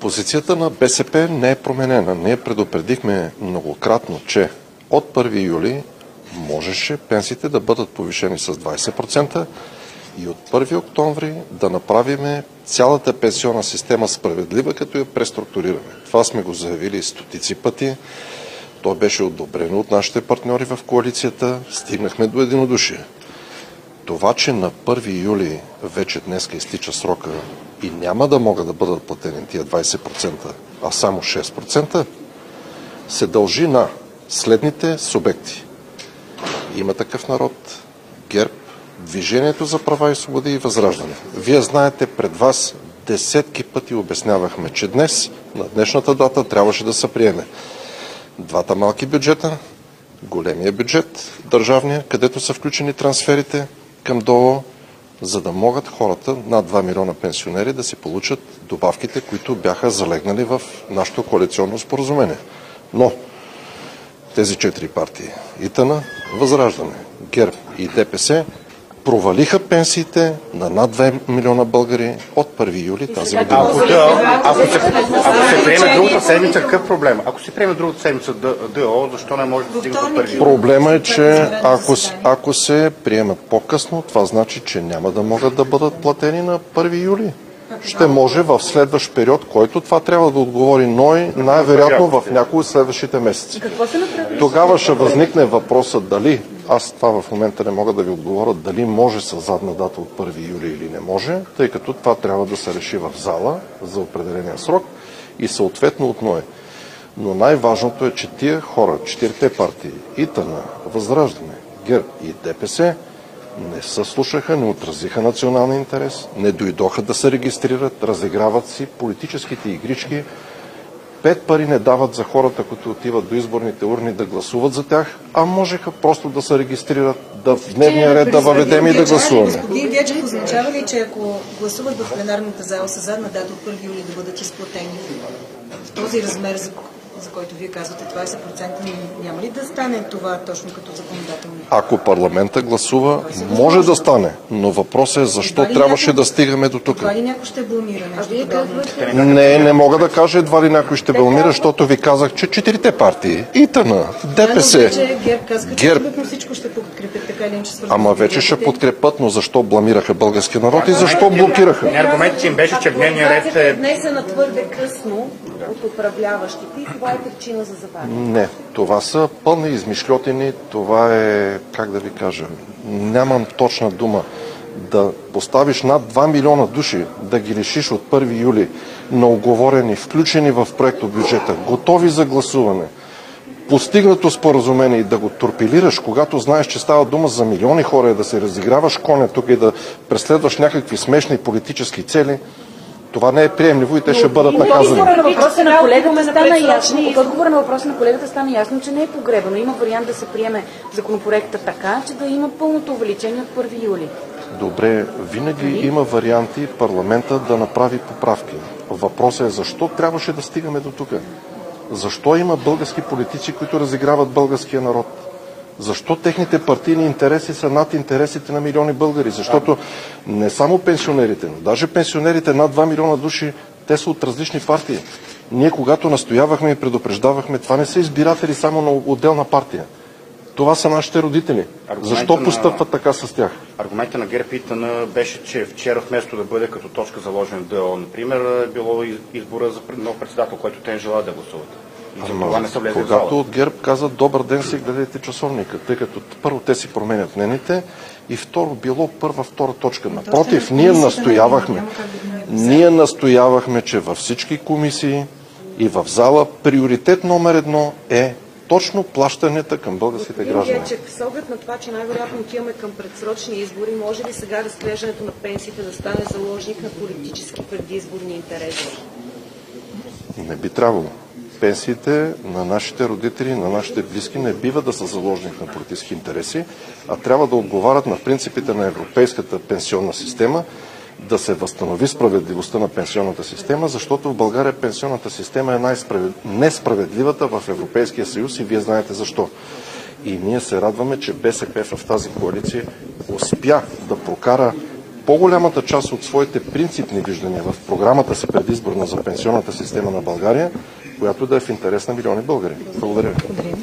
Позицията на БСП не е променена. Ние предупредихме многократно, че от 1 юли можеше пенсиите да бъдат повишени с 20% и от 1 октомври да направим цялата пенсионна система справедлива, като я преструктурираме. Това сме го заявили стотици пъти. То беше одобрено от нашите партньори в коалицията. Стигнахме до единодушие. Това, че на 1 юли вече днеска изтича срока и няма да могат да бъдат платени тия 20%, а само 6%, се дължи на следните субекти. Има Такъв народ, ГЕРБ, Движението за права и свободи и Възраждане. Вие знаете, пред вас десетки пъти обяснявахме, че днес, на днешната дата, трябваше да се приеме двата малки бюджета, големия бюджет, държавния, където са включени трансферите към ДОО, за да могат хората, над 2 милиона пенсионери, да си получат добавките, които бяха залегнали в нашето коалиционно споразумение. Но тези 4 партии, ИТН, Възраждане, ГЕРБ и ДПС, провалиха пенсиите на над 2 милиона българи от 1 юли тази година. Ако се приеме другата седмица, какъв проблем? Ако се приеме другата седмица ДО, защо не може да стигне до 1 юли? Проблема е, че ако се приемат по-късно, това значи, че няма да могат да бъдат платени на 1 юли. Ще може в следващ период, който това трябва да отговори НОИ, най-вероятно в някои от следващите месеци. Тогава ще възникне въпроса дали, аз това в момента не мога да ви отговоря, дали може с задна дата от 1 юли или не може, тъй като това трябва да се реши в зала за определения срок и съответно от НОИ. Но най-важното е, че тия хора, 4-те партии, ИТН, Възраждане, ГЕРБ и ДПС, не се слушаха, не отразиха националния интерес, не дойдоха да се регистрират, разиграват си политическите игрички. 5 пари не дават за хората, които отиват до изборните урни да гласуват за тях, а можеха просто да се регистрират, да в дневния ред да въведем и да гласуваме. Господин Гечев, означава ли, че ако гласуват в пленарната зала с задна дата от 1 юли да бъдат изплатени в този размер, за който вие казвате 20%, няма ли да стане това точно като законодателно? Ако парламента гласува, може да стане, но въпросът е защо трябваше да стигаме до тук. Това ли някой ще бламира нещо? Не мога да кажа едва ли някой ще бламира, защото ви казах, че 4-те партии, ИТН, ДПС, ГЕРБ, всичко ще подкрепят, така или иначе свързано. Ама вече ще подкрепят, но защо бламираха българския народ и защо блокираха? Аргументът им беше, че в дневния ред е... Внесена твърде късно от управляващите и това е причина за забавяне. Не, това са пълни измишльотини, това е, как да ви кажа, нямам точна дума. Да поставиш над 2 милиона души, да ги лишиш от 1 юли на уговорени, включени в проекто бюджета, готови за гласуване, постигнато споразумение и да го торпилираш, когато знаеш, че става дума за милиони хора, да се разиграваш коня тук и да преследваш някакви смешни политически цели, това не е приемливо и те ще бъдат наказани. От отговора на въпроса на колегата стана ясно, че не е погребано. Има вариант да се приеме законопроекта така, че да има пълното увеличение от 1 юли. Добре, винаги има варианти парламента да направи поправки. Въпросът е защо трябваше да стигаме до тук? Защо има български политици, които разиграват българския народ? Защо техните партийни интереси са над интересите на милиони българи? Защото не само пенсионерите, но даже пенсионерите над 2 милиона души, те са от различни партии. Ние когато настоявахме и предупреждавахме, това не са избиратели само на отделна партия. Това са нашите родители. Защо постъпват така с тях? Аргументът на ГЕРБ ИТН беше, че вчера вместо да бъде като точка заложен в ДО, например, е било избора за нов председател, който те не желаят да гласуват. Когато от ГЕРБ казват добър ден, си гледайте часовника, тъй като първо те си променят мнените и второ било втора точка. Напротив, ние настоявахме, че във всички комисии и в зала приоритет номер 1 е точно плащанията към българските граждани. С оглед на това, че най-вероятно отиваме към предсрочни избори, може ли сега разглеждането на пенсиите да стане заложник на политически предизборни интереси? Не би трябвало. Пенсиите на нашите родители, на нашите близки не бива да са заложник на политически интереси, а трябва да отговарят на принципите на европейската пенсионна система, да се възстанови справедливостта на пенсионната система, защото в България пенсионната система е несправедливата в Европейския съюз и вие знаете защо. И ние се радваме, че БСП в тази коалиция успя да прокара по-голямата част от своите принципни виждания в програмата си предизборна за пенсионната система на България, която да е в интерес на милиони българи. Благодаря ви.